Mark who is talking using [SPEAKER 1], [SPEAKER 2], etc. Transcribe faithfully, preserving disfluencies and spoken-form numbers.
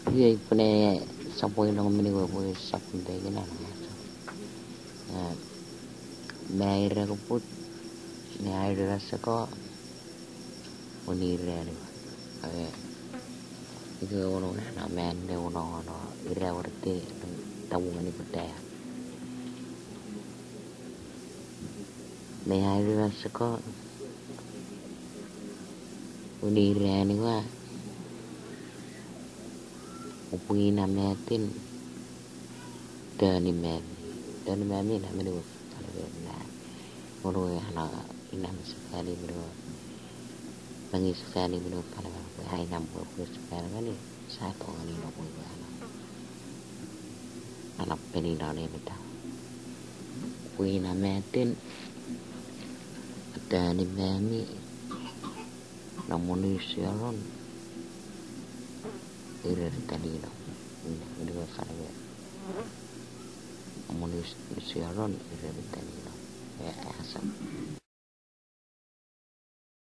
[SPEAKER 1] Iya ipune sapoy nang mini ko po sapunte gina na naira ko put naira sa ko unire ni kae itu ono na men de ono ono ira orte tawungan ni putaya naira sa ko unire ni wa upuin na metin dani men dani men na meni ko na ono na ina sekali bro Bangi sekali bro pada hai enam puluh sekali kan ni satu orang ini nopo anak anak penina ni beta kuina metin ada ni memi namun siaran ira tadi no ini dua kali namun siaran ira tadi no ya